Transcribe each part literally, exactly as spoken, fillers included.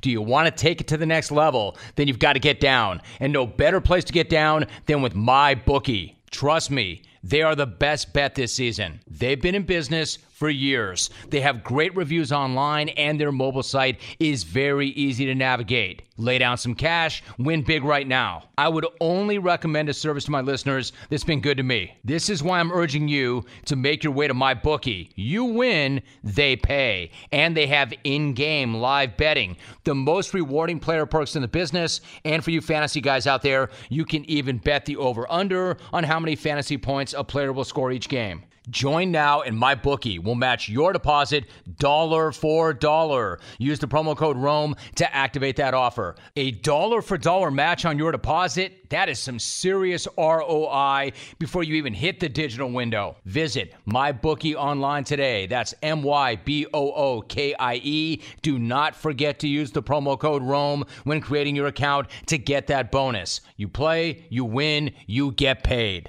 Do you want to take it to the next level? Then you've got to get down. And no better place to get down than with MyBookie. Trust me, they are the best bet this season. They've been in business for years. They have great reviews online, and their mobile site is very easy to navigate. Lay down some cash, win big right now. I would only recommend a service to my listeners that's been good to me. This is why I'm urging you to make your way to MyBookie. You win, they pay. And they have in-game live betting, the most rewarding player perks in the business. And for you fantasy guys out there, you can even bet the over-under on how many fantasy points a player will score each game. Join now and MyBookie will match your deposit dollar for dollar. Use the promo code ROME to activate that offer. A dollar for dollar match on your deposit? That is some serious R O I before you even hit the digital window. Visit MyBookie online today. That's M Y B O O K I E. Do not forget to use the promo code ROME when creating your account to get that bonus. You play, you win, you get paid.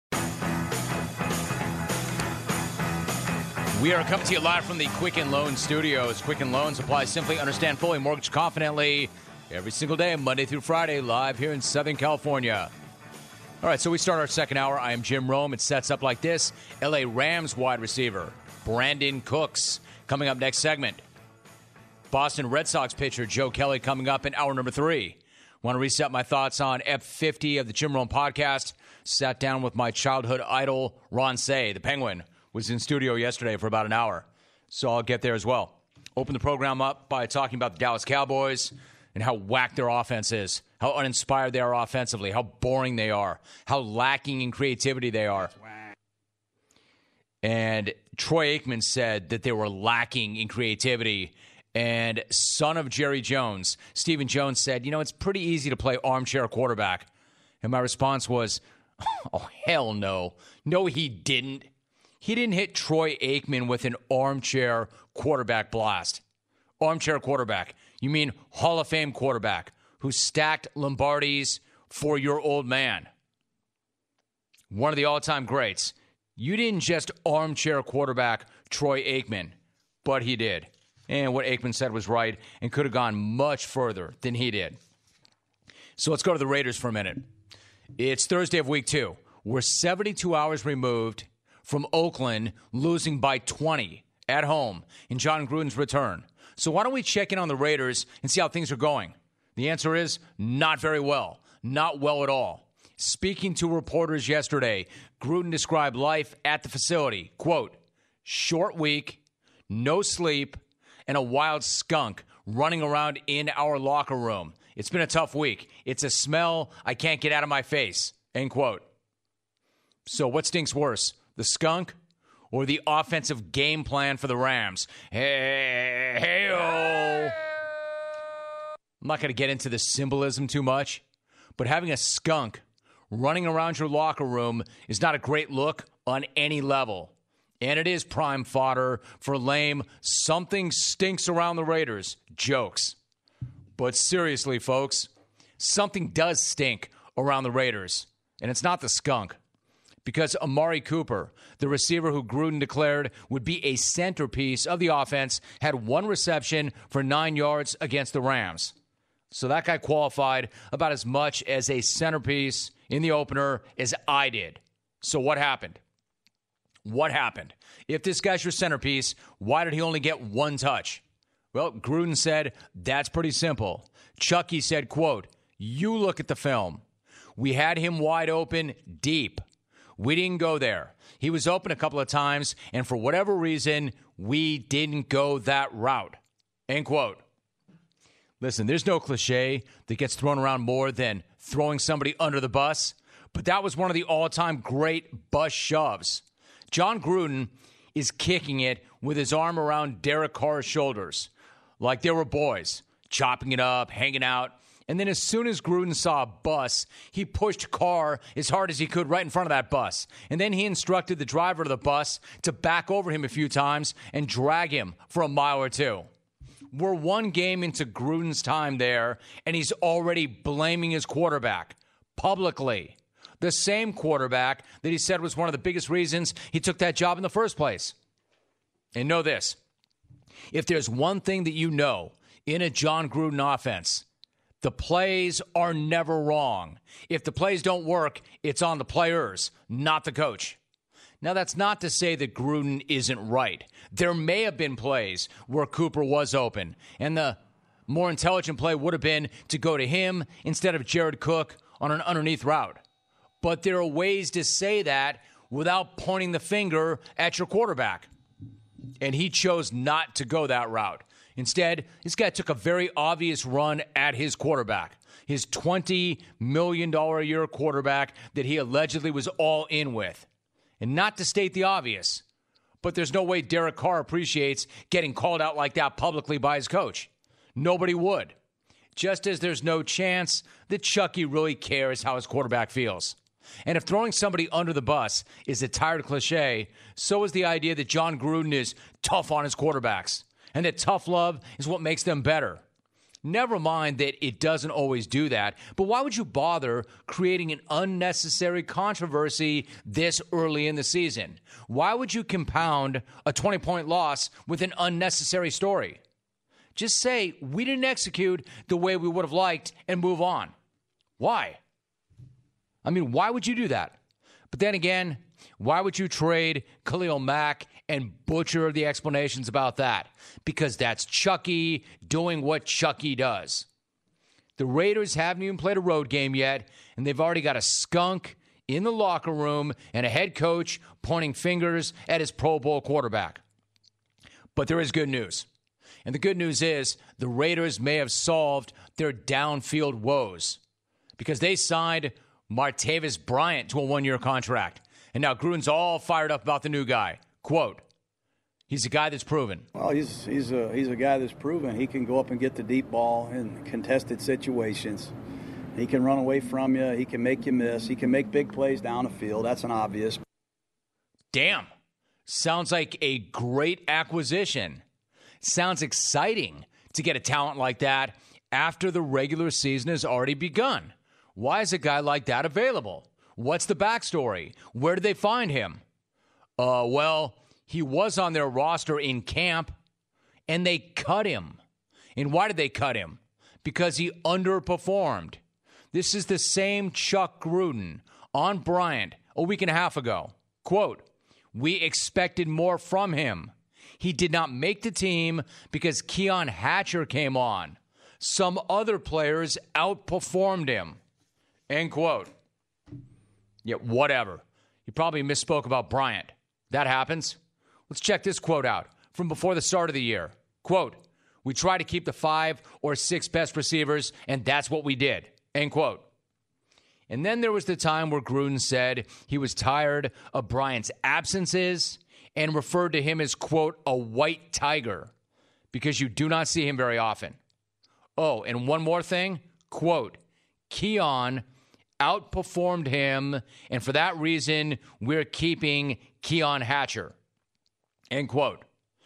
We are coming to you live from the Quicken Loans studios. Quicken Loans apply simply, understand fully, mortgage confidently every single day, Monday through Friday, live here in Southern California. All right, so we start our second hour. I am Jim Rome. It sets up like this. L A Rams wide receiver Brandin Cooks coming up next segment. Boston Red Sox pitcher Joe Kelly coming up in hour number three. Want to reset my thoughts on F fifty of the Jim Rome podcast. Sat down with my childhood idol, Ron Say, the Penguin. Was in studio yesterday for about an hour, so I'll get there as well. Open the program up by talking about the Dallas Cowboys and how whack their offense is, how uninspired they are offensively, how boring they are, how lacking in creativity they are. And Troy Aikman said that they were lacking in creativity, and son of Jerry Jones, Stephen Jones, said, you know, it's pretty easy to play armchair quarterback. And my response was, oh, hell no. No, he didn't. He didn't hit Troy Aikman with an armchair quarterback blast. Armchair quarterback. You mean Hall of Fame quarterback who stacked Lombardis for your old man. One of the all-time greats. You didn't just armchair quarterback Troy Aikman, but he did. And what Aikman said was right and could have gone much further than he did. So let's go to the Raiders for a minute. It's Thursday of week two. We're seventy-two hours removed from Oakland losing by twenty at home in John Gruden's return. So why don't we check in on the Raiders and see how things are going? The answer is not very well. Not well at all. Speaking to reporters yesterday, Gruden described life at the facility. Quote, short week, no sleep, and a wild skunk running around in our locker room. It's been a tough week. It's a smell I can't get out of my face. End quote. So what stinks worse? The skunk, or the offensive game plan for the Rams? Hey, hey-oh. I'm not going to get into the symbolism too much, but having a skunk running around your locker room is not a great look on any level. And it is prime fodder for lame something stinks around the Raiders jokes. But seriously, folks, something does stink around the Raiders, and it's not the skunk. Because Amari Cooper, the receiver who Gruden declared would be a centerpiece of the offense, had one reception for nine yards against the Rams. So that guy qualified about as much as a centerpiece in the opener as I did. So what happened? What happened? If this guy's your centerpiece, why did he only get one touch? Well, Gruden said, that's pretty simple. Chucky said, quote, you look at the film. We had him wide open deep. We didn't go there. He was open a couple of times, and for whatever reason, we didn't go that route. End quote. Listen, there's no cliche that gets thrown around more than throwing somebody under the bus, but that was one of the all-time great bus shoves. John Gruden is kicking it with his arm around Derek Carr's shoulders, like they were boys, chopping it up, hanging out. And then as soon as Gruden saw a bus, he pushed Carr as hard as he could right in front of that bus. And then he instructed the driver of the bus to back over him a few times and drag him for a mile or two. We're one game into Gruden's time there, and he's already blaming his quarterback publicly. The same quarterback that he said was one of the biggest reasons he took that job in the first place. And know this, if there's one thing that you know in a John Gruden offense. The plays are never wrong. If the plays don't work, it's on the players, not the coach. Now, that's not to say that Gruden isn't right. There may have been plays where Cooper was open, and the more intelligent play would have been to go to him instead of Jared Cook on an underneath route. But there are ways to say that without pointing the finger at your quarterback. And he chose not to go that route. Instead, this guy took a very obvious run at his quarterback, his twenty million dollars a year quarterback that he allegedly was all in with. And not to state the obvious, but there's no way Derek Carr appreciates getting called out like that publicly by his coach. Nobody would. Just as there's no chance that Chucky really cares how his quarterback feels. And if throwing somebody under the bus is a tired cliche, so is the idea that John Gruden is tough on his quarterbacks and that tough love is what makes them better. Never mind that it doesn't always do that, but why would you bother creating an unnecessary controversy this early in the season? Why would you compound a twenty-point loss with an unnecessary story? Just say, we didn't execute the way we would have liked and move on. Why? I mean, why would you do that? But then again, why would you trade Khalil Mack and butcher the explanations about that? Because that's Chucky doing what Chucky does. The Raiders haven't even played a road game yet, and they've already got a skunk in the locker room and a head coach pointing fingers at his Pro Bowl quarterback. But there is good news. And the good news is the Raiders may have solved their downfield woes because they signed Martavis Bryant to a one-year contract. And now Gruden's all fired up about the new guy. Quote, he's a guy that's proven. Well, he's he's a, he's a guy that's proven. He can go up and get the deep ball in contested situations. He can run away from you. He can make you miss. He can make big plays down the field. That's an obvious. Damn. Sounds like a great acquisition. Sounds exciting to get a talent like that after the regular season has already begun. Why is a guy like that available? What's the backstory? Where did they find him? Uh, well, he was on their roster in camp, and they cut him. And why did they cut him? Because he underperformed. This is the same Chuck Gruden on Bryant a week and a half ago. Quote, we expected more from him. He did not make the team because Keon Hatcher came on. Some other players outperformed him. End quote. Yeah, whatever. You probably misspoke about Bryant. That happens. Let's check this quote out from before the start of the year. Quote, we try to keep the five or six best receivers, and that's what we did. End quote. And then there was the time where Gruden said he was tired of Bryant's absences and referred to him as, quote, a white tiger because you do not see him very often. Oh, and one more thing, quote, Keon outperformed him, and for that reason, we're keeping Keon Hatcher, end quote.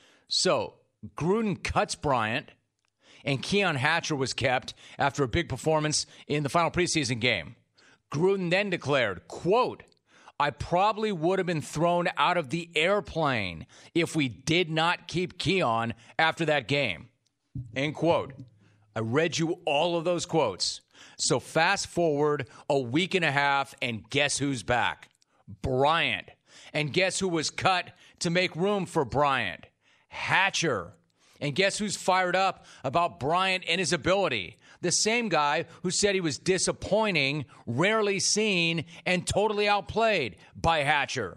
So, Gruden cuts Bryant, and Keon Hatcher was kept after a big performance in the final preseason game. Gruden then declared, quote, I probably would have been thrown out of the airplane if we did not keep Keon after that game. End quote. I read you all of those quotes. So fast forward a week and a half, and guess who's back? Bryant. And guess who was cut to make room for Bryant? Hatcher. And guess who's fired up about Bryant and his ability? The same guy who said he was disappointing, rarely seen, and totally outplayed by Hatcher.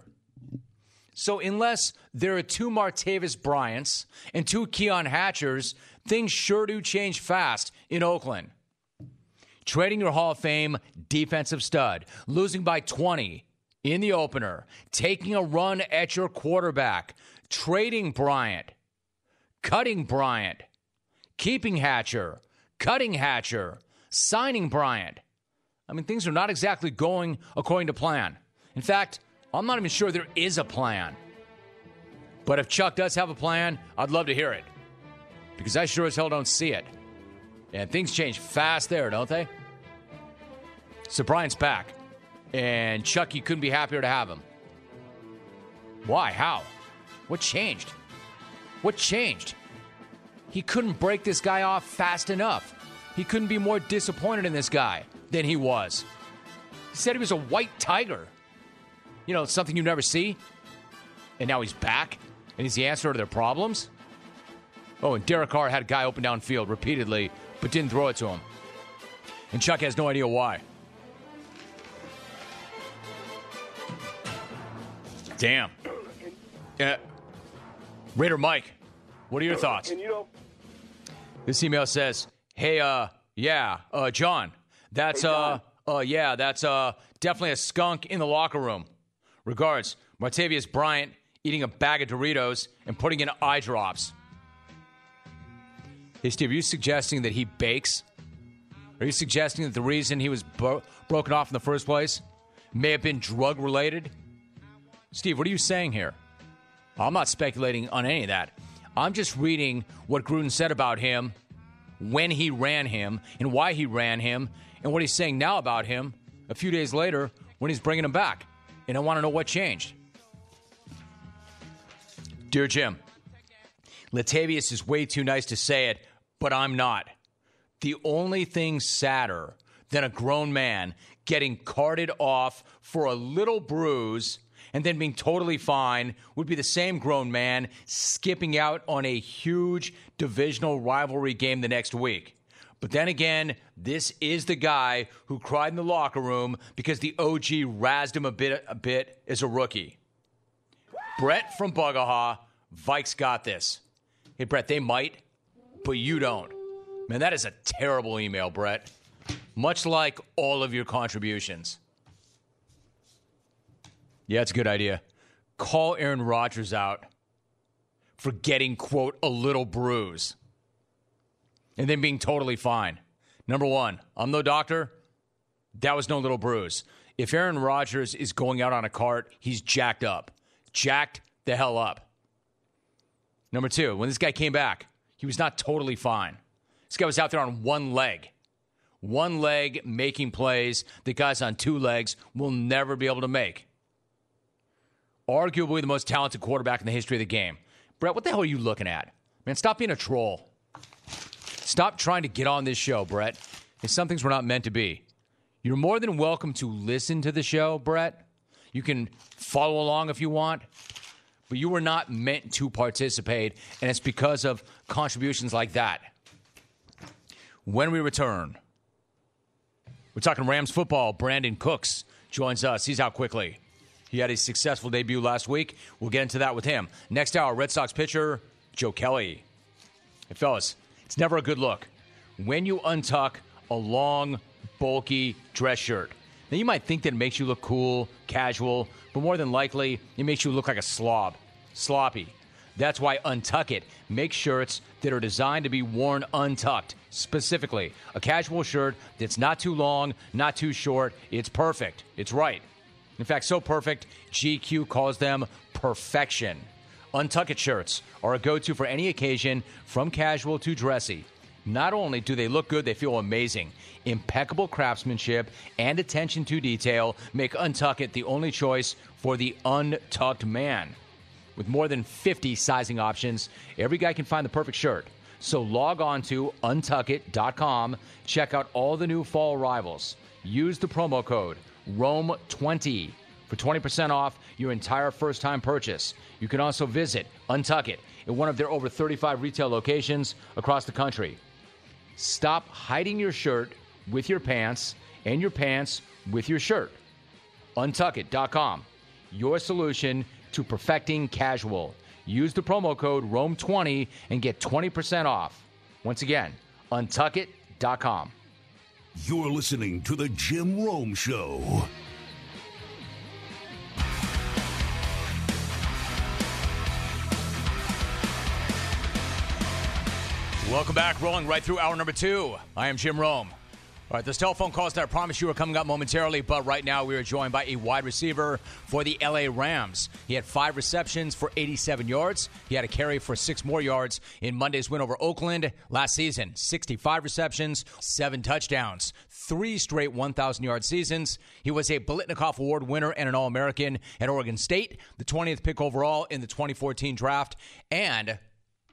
So unless there are two Martavis Bryants and two Keon Hatchers, things sure do change fast in Oakland. Trading your Hall of Fame defensive stud, losing by twenty in the opener, taking a run at your quarterback, trading Bryant, cutting Bryant, keeping Hatcher, cutting Hatcher, signing Bryant. I mean, things are not exactly going according to plan. In fact, I'm not even sure there is a plan. But if Chuck does have a plan, I'd love to hear it. Because I sure as hell don't see it. And things change fast there, don't they? So Bryant's back. And Chucky couldn't be happier to have him. Why? How? What changed? What changed? he couldn't break this guy off fast enough. He couldn't be more disappointed in this guy than he was. He said he was a white tiger. You know, something you never see. And now he's back, and he's the answer to their problems. Oh, and Derek Carr had a guy open downfield repeatedly, but didn't throw it to him. And Chuck has no idea why. Damn. Uh, Raider Mike, what are your thoughts? And you know, this email says, hey, uh, yeah, uh, John, that's, hey, John. uh, uh, yeah, that's, uh, definitely a skunk in the locker room. Regards, Martavius Bryant eating a bag of Doritos and putting in eye drops. Hey, Steve, are you suggesting that he bakes? Are you suggesting that the reason he was bro- broken off in the first place may have been drug-related? Steve, what are you saying here? I'm not speculating on any of that. I'm just reading what Gruden said about him, when he ran him, and why he ran him, and what he's saying now about him a few days later when he's bringing him back. And I want to know what changed. Dear Jim, Latavius is way too nice to say it, but I'm not. The only thing sadder than a grown man getting carted off for a little bruise and then being totally fine would be the same grown man skipping out on a huge divisional rivalry game the next week. But then again, this is the guy who cried in the locker room because the O G razzed him a bit, a bit as a rookie. Brett from Bugahaw, Vikes got this. Hey, Brett, they might, but you don't. Man, that is a terrible email, Brett. Much like all of your contributions. Yeah, it's a good idea. Call Aaron Rodgers out for getting, quote, a little bruise. And then being totally fine. Number one, I'm no doctor. That was no little bruise. If Aaron Rodgers is going out on a cart, he's jacked up. Jacked the hell up. Number two, when this guy came back, he was not totally fine. This guy was out there on one leg. One leg making plays that guys on two legs will never be able to make. Arguably the most talented quarterback in the history of the game. Brett, what the hell are you looking at? Man, stop being a troll. Stop trying to get on this show, Brett. And some things were not meant to be. You're more than welcome to listen to the show, Brett. You can follow along if you want. But you were not meant to participate, and it's because of contributions like that. When we return, we're talking Rams football. Brandon Cooks joins us. He's out quickly. He had a successful debut last week. We'll get into that with him. Next hour, Red Sox pitcher Joe Kelly. Hey, fellas, it's never a good look when you untuck a long, bulky dress shirt. Now, you might think that it makes you look cool, casual, but more than likely, it makes you look like a slob, sloppy. That's why Untuck It makes shirts that are designed to be worn untucked. Specifically, a casual shirt that's not too long, not too short. It's perfect. It's right. In fact, so perfect, G Q calls them perfection. Untuck It shirts are a go-to for any occasion, from casual to dressy. Not only do they look good, they feel amazing. Impeccable craftsmanship and attention to detail make Untuck It the only choice for the untucked man. With more than fifty sizing options, every guy can find the perfect shirt. So log on to untuck it dot com, check out all the new fall arrivals. Use the promo code Rome twenty for twenty percent off your entire first-time purchase. You can also visit Untuck It at one of their over thirty-five retail locations across the country. Stop hiding your shirt with your pants and your pants with your shirt. untuck it dot com, your solution to perfecting casual. Use the promo code Rome twenty and get twenty percent off. Once again, untuck it dot com. You're listening to The Jim Rome Show. Welcome back. Rolling right through hour number two. I am Jim Rome. All right, those telephone calls that I promised you were coming up momentarily, but right now we are joined by a wide receiver for the L A Rams. He had five receptions for eighty-seven yards. He had a carry for six more yards in Monday's win over Oakland. Last season, sixty-five receptions, seven touchdowns, three straight one thousand-yard seasons. He was a Biletnikoff Award winner and an All-American at Oregon State, the twentieth pick overall in the twenty fourteen draft, and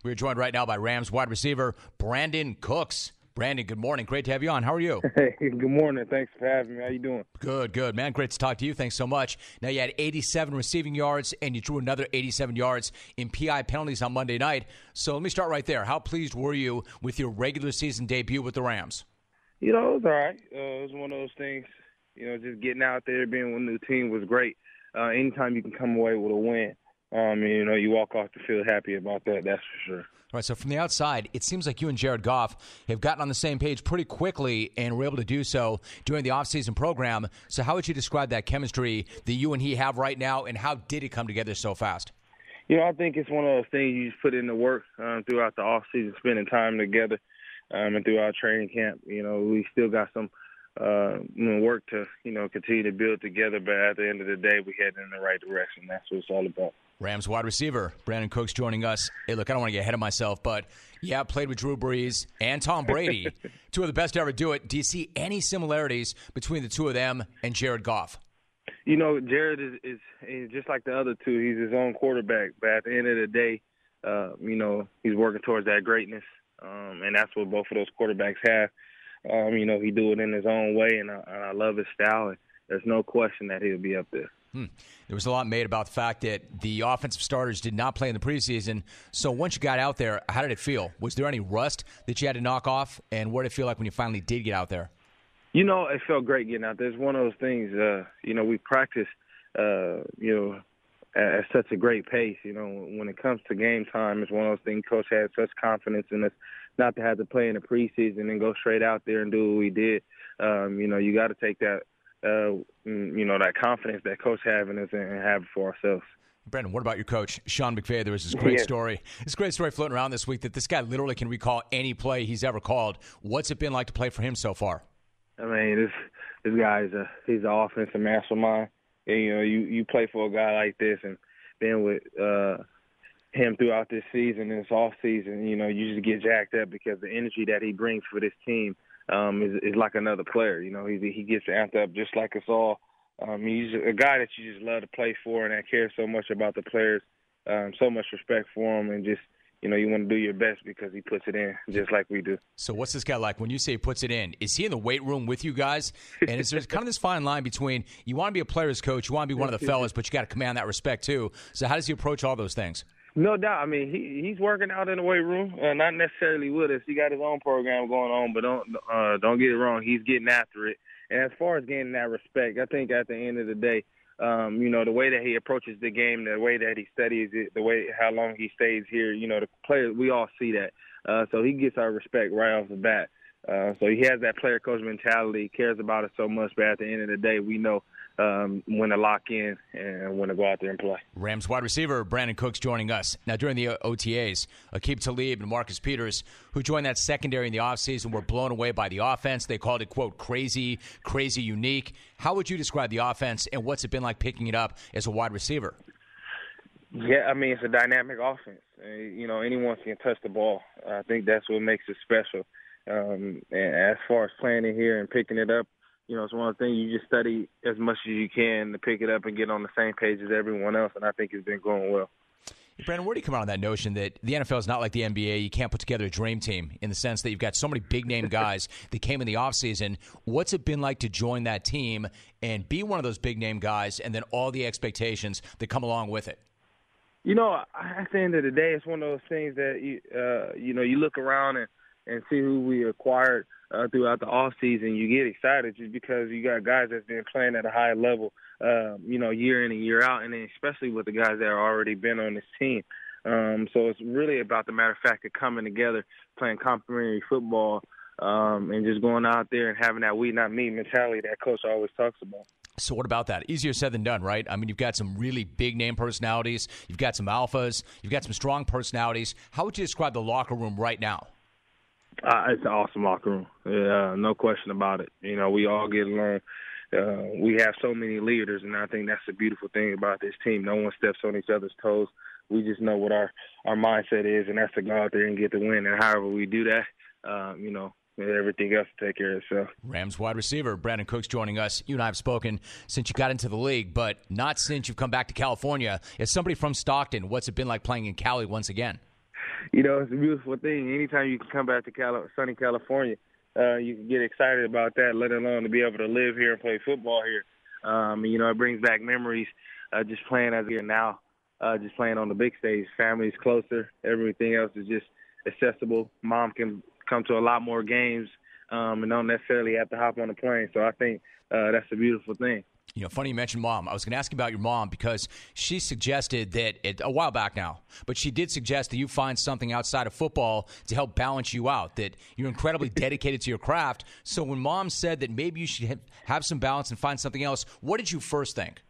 We're joined right now by Rams wide receiver Brandin Cooks. Brandon, good morning. Great to have you on. How are you? Hey, good morning. Thanks for having me. How you doing? Good, good, man. Great to talk to you. Thanks so much. Now, you had eighty-seven receiving yards, and you drew another eighty-seven yards in P I penalties on Monday night. So let me start right there. How pleased were you with your regular season debut with the Rams? You know, it was all right. Uh, it was one of those things, you know, just getting out there, being with a new team was great. Uh, anytime you can come away with a win, um, you know, you walk off the field happy about that, that's for sure. All right, so from the outside, it seems like you and Jared Goff have gotten on the same page pretty quickly and were able to do so during the offseason program. So how would you describe that chemistry that you and he have right now, and how did it come together so fast? You know, I think it's one of those things you just put in the work um, throughout the offseason, spending time together um, and throughout training camp. You know, we still got some uh, you know, work to, you know, continue to build together, but at the end of the day, we head in the right direction. That's what it's all about. Rams wide receiver Brandin Cooks joining us. Hey, look, I don't want to get ahead of myself, but yeah, played with Drew Brees and Tom Brady, two of the best to ever do it. Do you see any similarities between the two of them and Jared Goff? You know, Jared is, is, is just like the other two. He's his own quarterback, but at the end of the day, uh, you know, he's working towards that greatness, um, and that's what both of those quarterbacks have. Um, you know, he do it in his own way, and I, and I love his style, and there's no question that he'll be up there. Hmm. There was a lot made about the fact that the offensive starters did not play in the preseason. So once you got out there, how did it feel? Was there any rust that you had to knock off? And what did it feel like when you finally did get out there? You know, it felt great getting out there. It's one of those things, uh, you know, we practice, uh, you know, at, at such a great pace. You know, when it comes to game time, it's one of those things. Coach had such confidence in us not to have to play in the preseason and go straight out there and do what we did. Um, you know, you got to take that. Uh, you know, that confidence that coach have in us and have it for ourselves. Brandon, what about your coach, Sean McVay? There was this great yeah. story. This great story floating around this week that this guy literally can recall any play he's ever called. What's it been like to play for him so far? I mean, this this guy is a he's an offensive mastermind. And, you know, you, you play for a guy like this, and being with uh, him throughout this season and this off season, you know, you just get jacked up because the energy that he brings for this team. Um, is, is like another player. You know, he he gets amped up just like us all. Um, he's a guy that you just love to play for and that cares so much about the players, um, so much respect for him, and just, you know, you want to do your best because he puts it in just like we do. So what's this guy like? When you say he puts it in, is he in the weight room with you guys? And is there kind of this fine line between you want to be a player's coach, you want to be one of the fellas, but you got to command that respect too. So how does he approach all those things? No doubt. I mean, he he's working out in the weight room, uh, not necessarily with us. He got his own program going on, but don't uh, don't get it wrong. He's getting after it. And as far as getting that respect, I think at the end of the day, um, you know, the way that he approaches the game, the way that he studies it, the way how long he stays here, you know, the players, we all see that. Uh, so he gets our respect right off the bat. Uh, so he has that player-coach mentality, cares about it so much, but at the end of the day, we know um, when to lock in and when to go out there and play. Rams wide receiver Brandin Cooks joining us. Now, during the O T As, Aqib Talib and Marcus Peters, who joined that secondary in the offseason, were blown away by the offense. They called it, quote, crazy, crazy unique. How would you describe the offense, and what's it been like picking it up as a wide receiver? Yeah, I mean, it's a dynamic offense. Uh, you know, anyone can touch the ball. I think that's what makes it special. Um, and as far as playing it here and picking it up, you know, it's one of the things you just study as much as you can to pick it up and get on the same page as everyone else, and I think it's been going well. Hey, Brandon, where do you come out on that notion that the N F L is not like the N B A? You can't put together a dream team in the sense that you've got so many big-name guys that came in the offseason. What's it been like to join that team and be one of those big-name guys and then all the expectations that come along with it? You know, at the end of the day, it's one of those things that, you, uh, you know, you look around and, and see who we acquired uh, throughout the off season. You get excited just because you got guys that's been playing at a high level, uh, you know, year in and year out, and then especially with the guys that are already been on this team. Um, so it's really about the matter of fact of coming together, playing complementary football, um, and just going out there and having that we not me mentality that coach always talks about. So what about that? Easier said than done, right? I mean, you've got some really big-name personalities. You've got some alphas. You've got some strong personalities. How would you describe the locker room right now? Uh, it's an awesome locker room. Yeah, no question about it. You know, we all get along. Uh, we have so many leaders, and I think that's the beautiful thing about this team. No one steps on each other's toes. We just know what our, our mindset is, and that's to go out there and get the win. And however we do that, um, you know, everything else to take care of itself. Rams wide receiver Brandin Cooks joining us. You and I have spoken since you got into the league, but not since you've come back to California. As somebody from Stockton, what's it been like playing in Cali once again? you know, it's a beautiful thing. Anytime you can come back to Cali- sunny California, uh, you can get excited about that, let alone to be able to live here and play football here. Um, you know, it brings back memories uh, just playing as here now, uh, just playing on the big stage. Family's closer. Everything else is just accessible. Mom can come to a lot more games um, and don't necessarily have to hop on a plane. So I think uh, that's a beautiful thing. You know, funny you mentioned mom. I was going to ask you about your mom because she suggested that it, a while back now, but she did suggest that you find something outside of football to help balance you out, that you're incredibly dedicated to your craft. So when mom said that maybe you should have some balance and find something else, what did you first think?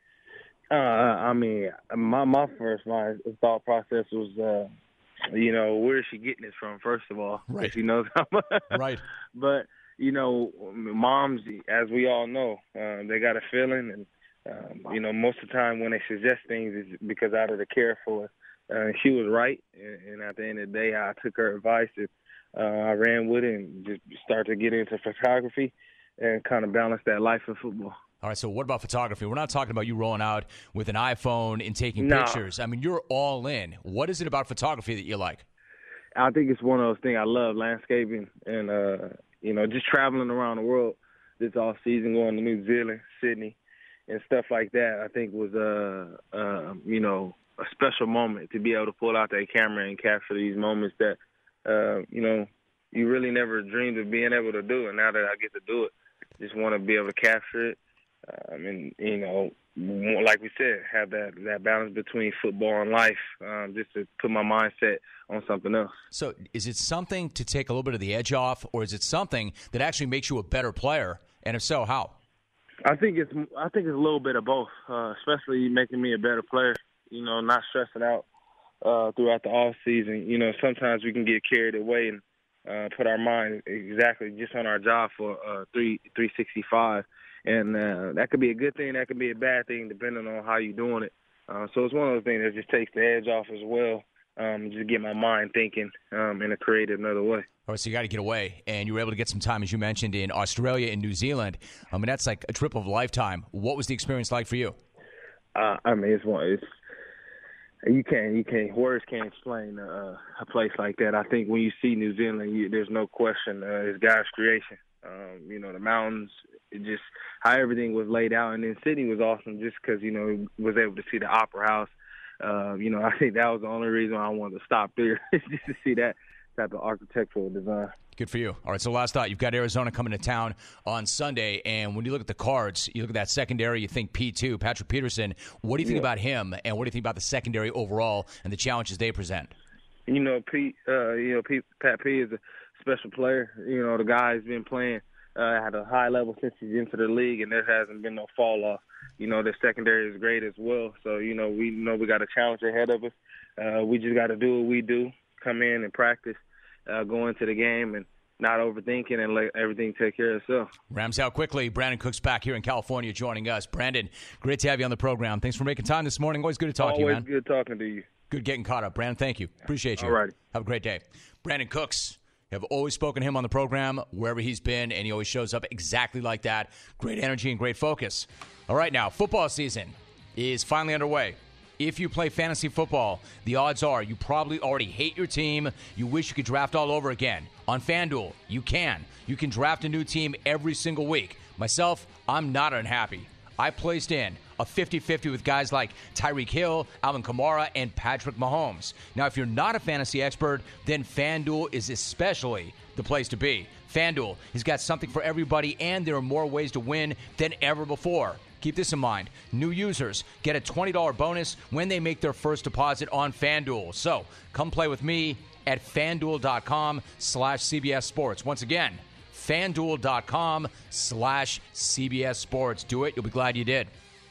Uh, I mean, my, my first my thought process was, uh, you know, where is she getting this from, first of all? Right. She knows how much. Right. But, you know, moms, as we all know, um, they got a feeling. And, um, you know, most of the time when they suggest things, it's because out of the care for us. Uh, she was right. And, and at the end of the day, I took her advice and uh, I ran with it and just started to get into photography and kind of balance that life in football. All right, so what about photography? We're not talking about you rolling out with an iPhone and taking No. pictures. I mean, you're all in. What is it about photography that you like? I think it's one of those things. I love landscaping and, uh, you know, just traveling around the world this off season, going to New Zealand, Sydney, and stuff like that. I think was, uh, uh, you know, a special moment to be able to pull out that camera and capture these moments that, uh, you know, you really never dreamed of being able to do. And now that I get to do it, just want to be able to capture it. Um, and, you know, like we said, have that, that balance between football and life, um, just to put my mindset on something else. So is it something to take a little bit of the edge off, or is it something that actually makes you a better player? And if so, how? I think it's I think it's a little bit of both, uh, especially making me a better player, you know, not stressing out uh, throughout the off season. You know, sometimes we can get carried away and uh, put our mind exactly just on our job for uh, three three sixty-five. And uh, that could be a good thing, that could be a bad thing, depending on how you're doing it. Uh, so it's one of those things that just takes the edge off as well, um, just get my mind thinking um, in a creative another way. All right, so you got to get away, and you were able to get some time, as you mentioned, in Australia and New Zealand. I mean, that's like a trip of a lifetime. What was the experience like for you? Uh, I mean, it's one. It's you can't, you can't, words can't explain uh, a place like that. I think when you see New Zealand, you, there's no question uh, it's God's creation. Um, you know, the mountains, it just how everything was laid out. And then Sydney was awesome just because, you know, was able to see the Opera House. Uh, you know, I think that was the only reason I wanted to stop there, just to see that type of architectural design. Good for you. All right, so last thought. You've got Arizona coming to town on Sunday, and when you look at the Cards, you look at that secondary, you think P two, Patrick Peterson. What do you think yeah. about him, and what do you think about the secondary overall and the challenges they present? You know, Pete, uh, you know, Pete, Pat P is a special player. You know, the guy's been playing uh, at a high level since he's into the league, and there hasn't been no fall off. You know, the secondary is great as well. So, you know, we know we got a challenge ahead of us. Uh, we just got to do what we do, come in and practice, uh, go into the game, and not overthinking and let everything take care of itself. Rams out quickly. Brandon Cook's back here in California joining us. Brandon, great to have you on the program. Thanks for making time this morning. Always good to talk Always to you, man. Always good talking to you. Good getting caught up. Brandon, thank you. Appreciate you. All righty. Have a great day. Brandon Cooks. Have always spoken to him on the program, wherever he's been, and he always shows up exactly like that. Great energy and great focus. All right, now, football season is finally underway. If you play fantasy football, the odds are you probably already hate your team. You wish you could draft all over again. On FanDuel, you can. You can draft a new team every single week. Myself, I'm not unhappy. I placed in a fifty-fifty with guys like Tyreek Hill, Alvin Kamara, and Patrick Mahomes. Now, if you're not a fantasy expert, then FanDuel is especially the place to be. FanDuel has got something for everybody, and there are more ways to win than ever before. Keep this in mind. New users get a twenty dollars bonus when they make their first deposit on FanDuel. So, come play with me at FanDuel.com slash CBS Sports. Once again, FanDuel.com slash CBS Sports. Do it. You'll be glad you did.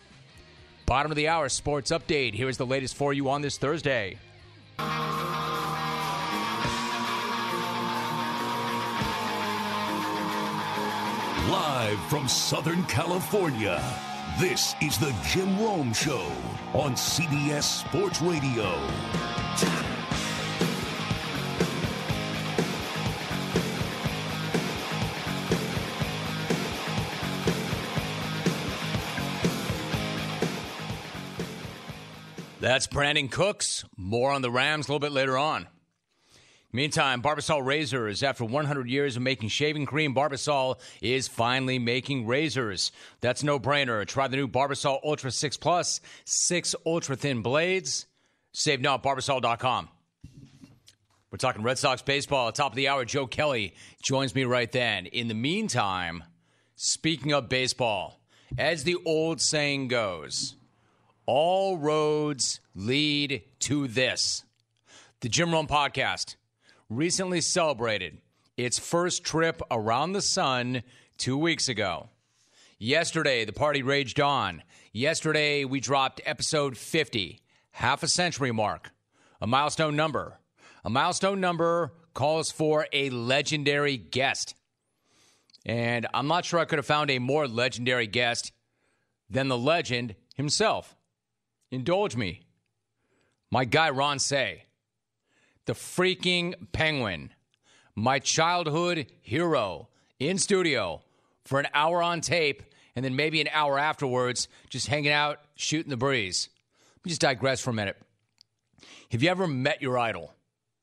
Bottom of the hour sports update. Here is the latest for you on this Thursday. Live from Southern California, this is the Jim Rome Show on C B S Sports Radio. That's Brandon Cooks. More on the Rams a little bit later on. Meantime, Barbasol Razors, after one hundred years of making shaving cream, Barbasol is finally making razors. That's a no-brainer. Try the new Barbasol Ultra six Plus, six ultra-thin blades. Save now at Barbasol dot com. We're talking Red Sox baseball. At top of the hour, Joe Kelly joins me right then. In the meantime, speaking of baseball, as the old saying goes, all roads lead to this. The Jim Rome Podcast recently celebrated its first trip around the sun two weeks ago. Yesterday, the party raged on. Yesterday, we dropped episode fifty, half a century mark, a milestone number. A milestone number calls for a legendary guest. And I'm not sure I could have found a more legendary guest than the legend himself. Indulge me. My guy, Ron Cey. The freaking Penguin, my childhood hero, in studio for an hour on tape, and then maybe an hour afterwards, just hanging out, shooting the breeze. Let me just digress for a minute. Have you ever met your idol?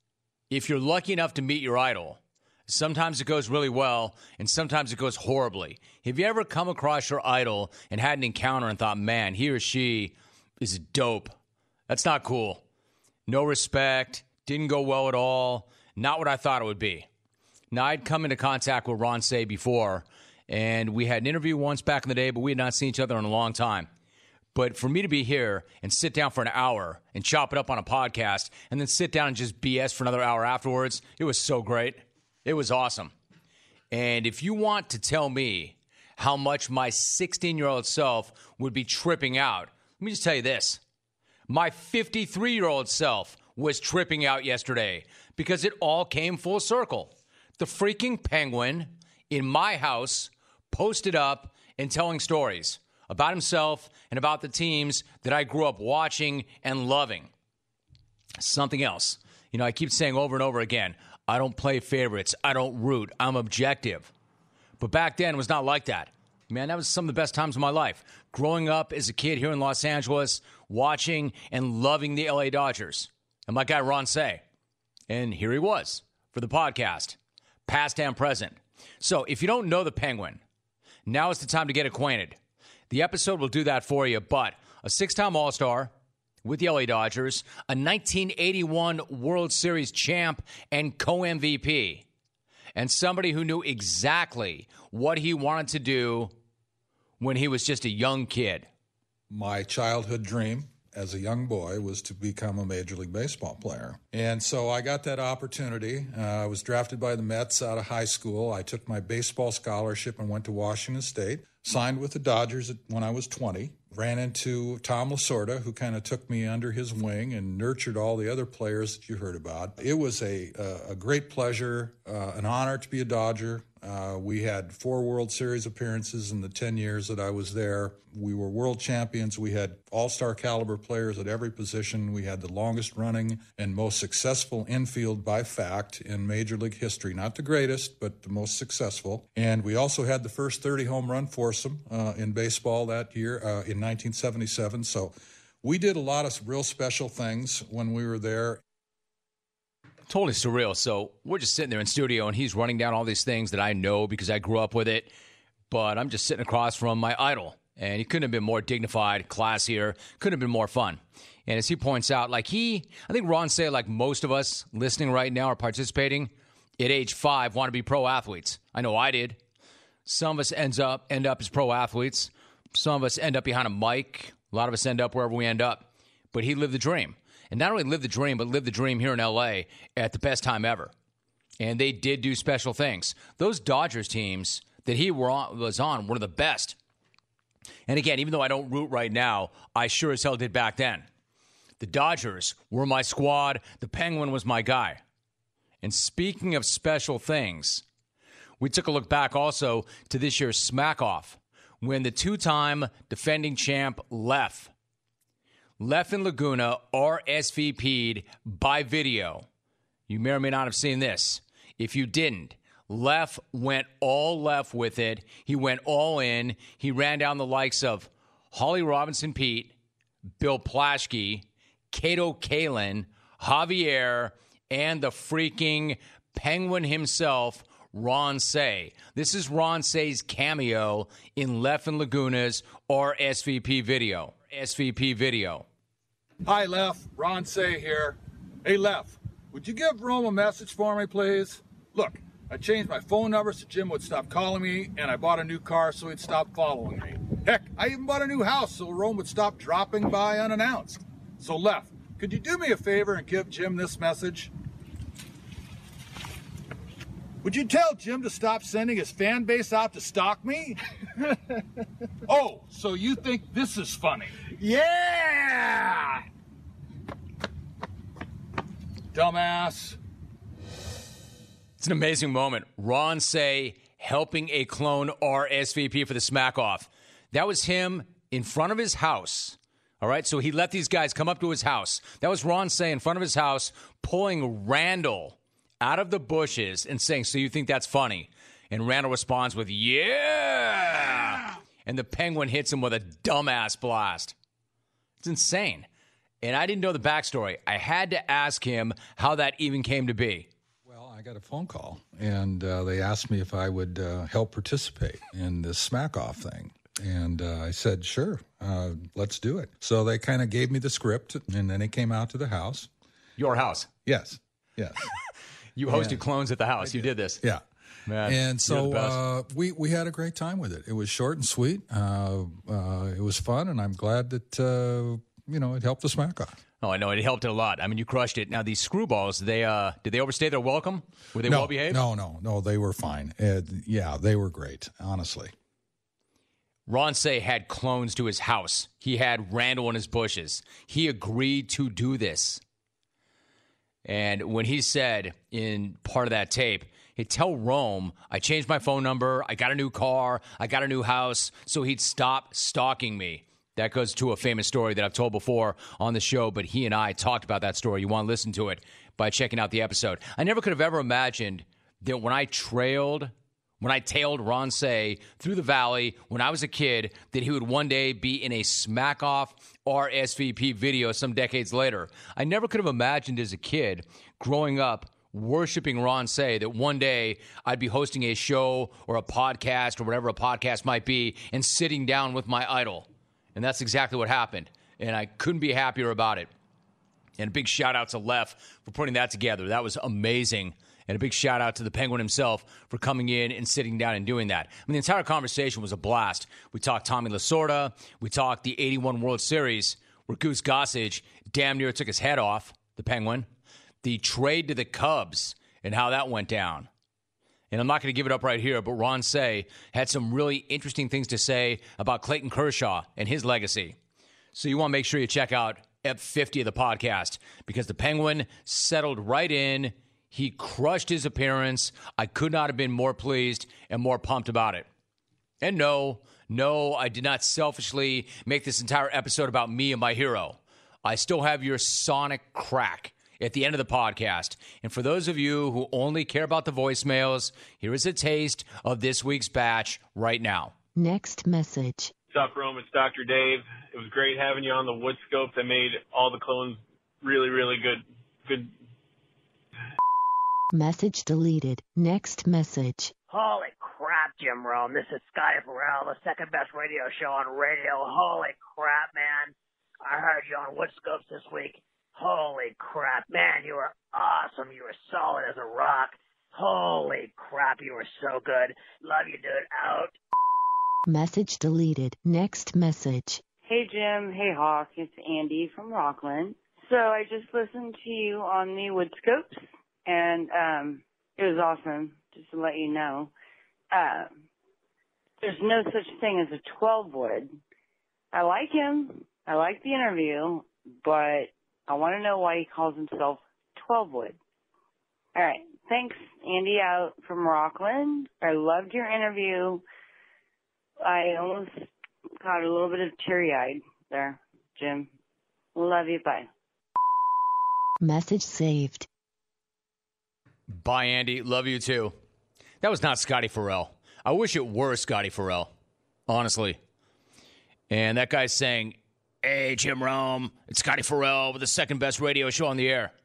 If you're lucky enough to meet your idol, sometimes it goes really well, and sometimes it goes horribly. Have you ever come across your idol and had an encounter and thought, man, he or she is dope? That's not cool. No respect. Didn't go well at all. Not what I thought it would be. Now, I'd come into contact with Ron Cey before, and we had an interview once back in the day, but we had not seen each other in a long time. But for me to be here and sit down for an hour and chop it up on a podcast and then sit down and just B S for another hour afterwards, it was so great. It was awesome. And if you want to tell me how much my sixteen-year-old self would be tripping out, let me just tell you this. My fifty-three-year-old self was tripping out yesterday because it all came full circle. The freaking Penguin in my house posted up and telling stories about himself and about the teams that I grew up watching and loving. Something else. You know, I keep saying over and over again, I don't play favorites. I don't root. I'm objective. But back then, it was not like that. Man, that was some of the best times of my life. Growing up as a kid here in Los Angeles, watching and loving the L A Dodgers. And my guy, Ron Cey. And here he was for the podcast, past and present. So if you don't know the Penguin, now is the time to get acquainted. The episode will do that for you, but a six-time All-Star with the L A Dodgers, a nineteen eighty-one World Series champ and co-M V P, and somebody who knew exactly what he wanted to do when he was just a young kid. My childhood dream as a young boy was to become a Major League Baseball player. And so I got that opportunity. Uh, I was drafted by the Mets out of high school. I took my baseball scholarship and went to Washington State. Signed with the Dodgers when I was twenty. Ran into Tom Lasorda, who kind of took me under his wing and nurtured all the other players that you heard about. It was a, a, a great pleasure, uh, an honor to be a Dodger. Uh, we had four World Series appearances in the ten years that I was there. We were world champions. We had all-star caliber players at every position. We had the longest running and most successful infield by fact in Major League history. Not the greatest, but the most successful. And we also had the first thirty home run foursome uh, in baseball that year uh, in nineteen seventy-seven. So we did a lot of real special things when we were there. Totally surreal. So we're just sitting there in studio, and he's running down all these things that I know because I grew up with it. But I'm just sitting across from my idol, and he couldn't have been more dignified, classier, couldn't have been more fun. And as he points out, like he, I think Ron Cey, like most of us listening right now or participating, at age five want to be pro athletes. I know I did. Some of us ends up end up as pro athletes. Some of us end up behind a mic. A lot of us end up wherever we end up. But he lived the dream. And not only lived the dream, but lived the dream here in L A at the best time ever. And they did do special things. Those Dodgers teams that he were on, was on were the best. And again, even though I don't root right now, I sure as hell did back then. The Dodgers were my squad. The Penguin was my guy. And speaking of special things, we took a look back also to this year's Smack-Off when the two-time defending champ Lef Lef and Laguna R S V P'd by video. You may or may not have seen this. If you didn't, Lef went all left with it. He went all in. He ran down the likes of Holly Robinson Pete, Bill Plaschke, Kato Kalin, Javier, and the freaking Penguin himself, Ron Cey. This is Ron Cey's cameo in Lef and Laguna's R S V P video. S V P video. Hi, Lef. Ron Cey here. Hey, Lef, would you give Rome a message for me, please? Look, I changed my phone number so Jim would stop calling me, and I bought a new car so he'd stop following me. Heck, I even bought a new house so Rome would stop dropping by unannounced. So, Lef, could you do me a favor and give Jim this message? Would you tell Jim to stop sending his fan base out to stalk me? Oh, so you think this is funny? Yeah! Dumbass. It's an amazing moment. Ron Cey helping a clone R S V P for the smack off. That was him in front of his house. All right, so he let these guys come up to his house. That was Ron Cey in front of his house pulling Randall out of the bushes and saying, so you think that's funny? And Randall responds with, yeah! And the Penguin hits him with a dumbass blast. It's insane. And I didn't know the backstory. I had to ask him how that even came to be. Well, I got a phone call, and uh, they asked me if I would uh, help participate in this smack-off thing. And uh, I said, sure, uh, let's do it. So they kind of gave me the script, and then they came out to the house. Your house? Yes, yes. You hosted yeah. clowns at the house. Did. You did this. Yeah. Man, and so uh, we, we had a great time with it. It was short and sweet. Uh, uh, it was fun, and I'm glad that, uh, you know, it helped the smack off. Oh, I know. It helped it a lot. I mean, you crushed it. Now, these screwballs, they uh, did they overstay their welcome? Were they no, well behaved? No, no, no. They were fine. Uh, yeah, they were great, honestly. Ron Cey had clones to his house. He had Randall in his bushes. He agreed to do this. And when he said in part of that tape, he'd tell Rome, I changed my phone number, I got a new car, I got a new house, so he'd stop stalking me. That goes to a famous story that I've told before on the show, but he and I talked about that story. You want to listen to it by checking out the episode. I never could have ever imagined that when I trailed, when I tailed Ron Cey through the valley when I was a kid, that he would one day be in a smack-off R S V P video some decades later. I never could have imagined as a kid growing up worshiping Ron Cey that one day I'd be hosting a show or a podcast or whatever a podcast might be and sitting down with my idol. And that's exactly what happened. And I couldn't be happier about it. And a big shout out to Lef for putting that together. That was amazing. And a big shout out to the Penguin himself for coming in and sitting down and doing that. I mean, the entire conversation was a blast. We talked Tommy Lasorda. We talked the eighty-one World Series where Goose Gossage damn near took his head off, the Penguin. The trade to the Cubs and how that went down. And I'm not going to give it up right here, but Ron Cey had some really interesting things to say about Clayton Kershaw and his legacy. So you want to make sure you check out Ep fifty of the podcast because the Penguin settled right in. He crushed his appearance. I could not have been more pleased and more pumped about it. And no, no, I did not selfishly make this entire episode about me and my hero. I still have your sonic crack at the end of the podcast. And for those of you who only care about the voicemails, here is a taste of this week's batch right now. Next message. What's up, Rome? It's Doctor Dave. It was great having you on the wood scope that made all the clones really, really good. Good. Message deleted. Next message. Holy crap, Jim Rome. This is Scotty Farrell, the second best radio show on radio. Holy crap, man. I heard you on Woodscopes this week. Holy crap, man, you were awesome. You were solid as a rock. Holy crap, you were so good. Love you, dude. Out. Message deleted. Next message. Hey, Jim. Hey, Hawk. It's Andy from Rockland. So I just listened to you on the Woodscopes, and um, it was awesome, just to let you know. Uh, there's no such thing as a twelve wood. I like him. I like the interview, but I want to know why he calls himself twelve wood. All right. Thanks, Andy out from Rockland. I loved your interview. I almost got a little bit of teary-eyed there, Jim. Love you. Bye. Message saved. Bye, Andy. Love you, too. That was not Scotty Farrell. I wish it were Scotty Farrell, honestly. And that guy's saying, hey, Jim Rome, it's Scotty Farrell with the second best radio show on the air.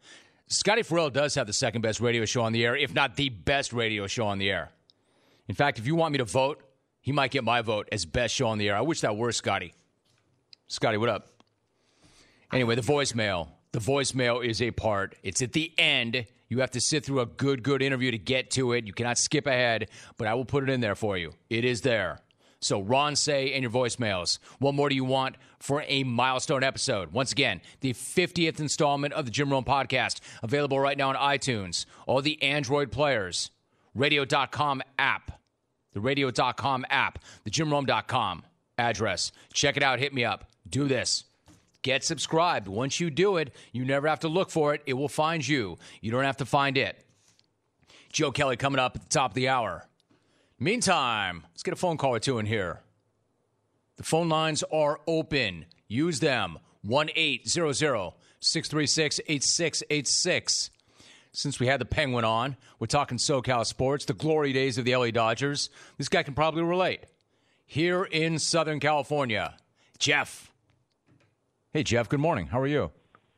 Scotty Farrell does have the second best radio show on the air, if not the best radio show on the air. In fact, if you want me to vote, he might get my vote as best show on the air. I wish that were Scotty. Scotty, what up? Anyway, the voicemail. The voicemail is a part. It's at the end. You have to sit through a good, good interview to get to it. You cannot skip ahead, but I will put it in there for you. It is there. So, Ron Say and your voicemails. What more do you want for a milestone episode? Once again, the fiftieth installment of the Jim Rome Podcast, available right now on iTunes, all the Android players, radio dot com app, the radio dot com app, the jim rome dot com address. Check it out. Hit me up. Do this. Get subscribed. Once you do it, you never have to look for it. It will find you. You don't have to find it. Joe Kelly coming up at the top of the hour. Meantime, let's get a phone call or two in here. The phone lines are open. Use them. one eight hundred six three six eight six eight six. Since we had the Penguin on, we're talking SoCal sports, the glory days of the L A Dodgers. This guy can probably relate. Here in Southern California, Jeff. Hey, Jeff, good morning. How are you?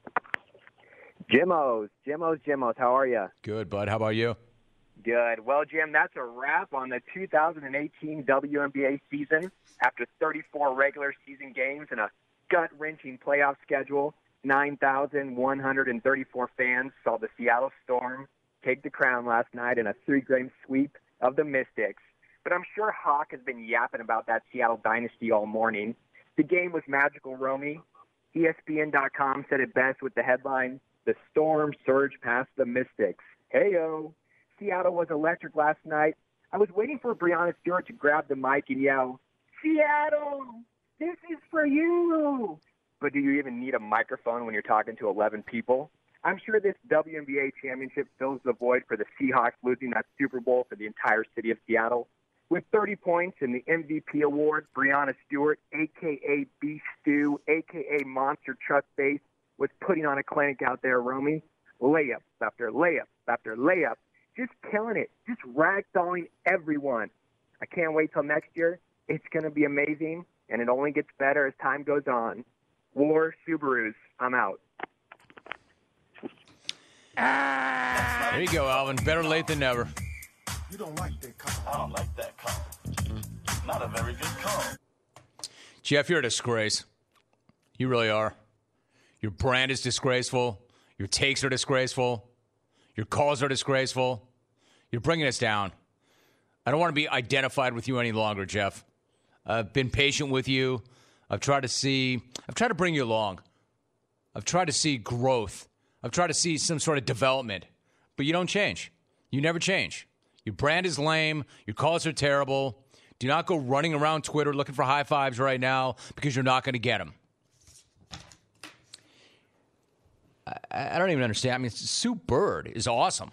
Jimmos, Jimmos, Jimmos, how are you? Good, bud. How about you? Good. Well, Jim, that's a wrap on the two thousand eighteen W N B A season. After thirty-four regular season games and a gut-wrenching playoff schedule, nine thousand one hundred thirty-four fans saw the Seattle Storm take the crown last night in a three-game sweep of the Mystics. But I'm sure Hawk has been yapping about that Seattle dynasty all morning. The game was magical, Romy. E S P N dot com said it best with the headline, "The Storm surged past the Mystics." Hey-o. Seattle was electric last night. I was waiting for Breanna Stewart to grab the mic and yell, "Seattle, this is for you." But do you even need a microphone when you're talking to eleven people? I'm sure this W N B A championship fills the void for the Seahawks losing that Super Bowl for the entire city of Seattle. With thirty points in the M V P award, Breanna Stewart, a k a. Beast Stew, a k a. Monster Truck Face, was putting on a clinic out there, Romy. Layup after layup after layup. Just killing it. Just ragdolling everyone. I can't wait till next year. It's going to be amazing, and it only gets better as time goes on. War Subarus. I'm out. Ah, there you go, Alvin. Better late than never. You don't like that call. I don't like that call. Not a very good call. Jeff, you're a disgrace. You really are. Your brand is disgraceful. Your takes are disgraceful. Your calls are disgraceful. You're bringing us down. I don't want to be identified with you any longer, Jeff. I've been patient with you. I've tried to see, I've tried to bring you along. I've tried to see growth. I've tried to see some sort of development. But you don't change. You never change. Your brand is lame. Your calls are terrible. Do not go running around Twitter looking for high fives right now because you're not going to get them. I, I don't even understand. I mean, Sue Bird is awesome.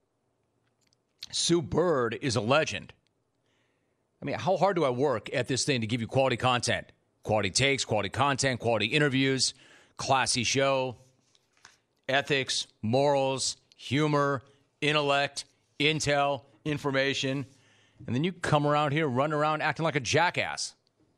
Sue Bird is a legend. I mean, how hard do I work at this thing to give you quality content? Quality takes, quality content, quality interviews, classy show, ethics, morals, humor, intellect, intel, information, and then you come around here, run around acting like a jackass.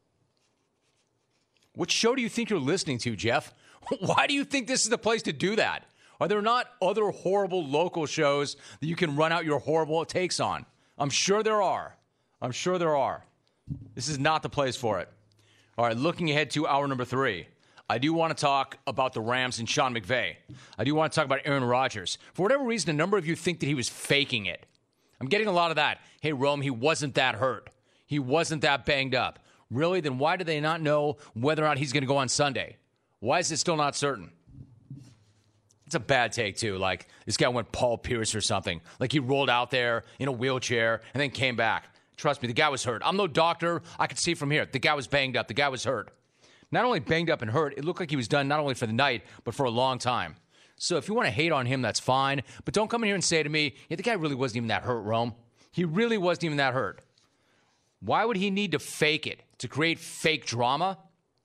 What show do you think you're listening to, Jeff? Why do you think this is the place to do that? Are there not other horrible local shows that you can run out your horrible takes on? I'm sure there are. I'm sure there are. This is not the place for it. All right, looking ahead to hour number three. I do want to talk about the Rams and Sean McVay. I do want to talk about Aaron Rodgers. For whatever reason, a number of you think that he was faking it. I'm getting a lot of that. Hey, Rome, he wasn't that hurt. He wasn't that banged up. Really? Then why do they not know whether or not he's going to go on Sunday? Why is it still not certain? It's a bad take, too. Like, this guy went Paul Pierce or something. Like, he rolled out there in a wheelchair and then came back. Trust me, the guy was hurt. I'm no doctor. I could see from here. The guy was banged up. The guy was hurt. Not only banged up and hurt, it looked like he was done not only for the night, but for a long time. So if you want to hate on him, that's fine. But don't come in here and say to me, yeah, the guy really wasn't even that hurt, Rome. He really wasn't even that hurt. Why would he need to fake it, to create fake drama?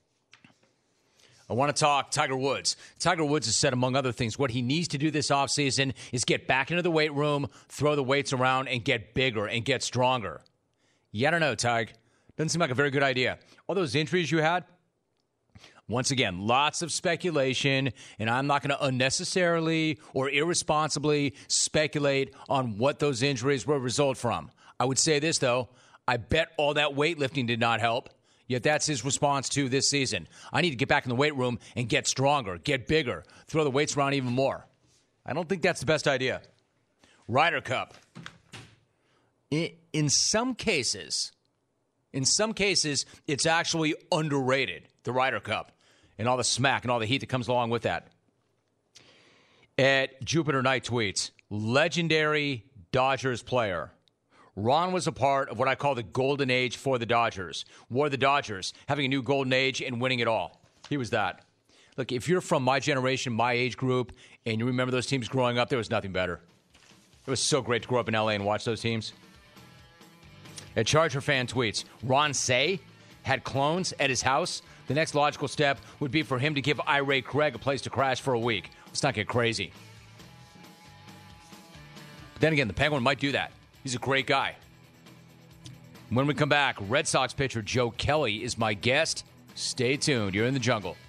I want to talk Tiger Woods. Tiger Woods has said, among other things, what he needs to do this offseason is get back into the weight room, throw the weights around, and get bigger and get stronger. Yeah, I don't know, Tig. Doesn't seem like a very good idea. All those injuries you had, Once again, lots of speculation, and I'm not going to unnecessarily or irresponsibly speculate on what those injuries will result from. I would say this, though. I bet all that weightlifting did not help, yet that's his response to this season. I need to get back in the weight room and get stronger, get bigger, throw the weights around even more. I don't think that's the best idea. Ryder Cup. In, in some cases, in some cases, it's actually underrated, the Ryder Cup, and all the smack and all the heat that comes along with that. At Jupiter Knight tweets, legendary Dodgers player. Ron was a part of what I call the golden age for the Dodgers. Wore the Dodgers, having a new golden age and winning it all. He was that. Look, if you're from my generation, my age group, and you remember those teams growing up, there was nothing better. It was so great to grow up in L A and watch those teams. A Charger fan tweets, Ron Say had clones at his house. The next logical step would be for him to give irate Craig a place to crash for a week. Let's not get crazy. But then again, the Penguin might do that. He's a great guy. When we come back, Red Sox pitcher Joe Kelly is my guest. Stay tuned. You're in the jungle.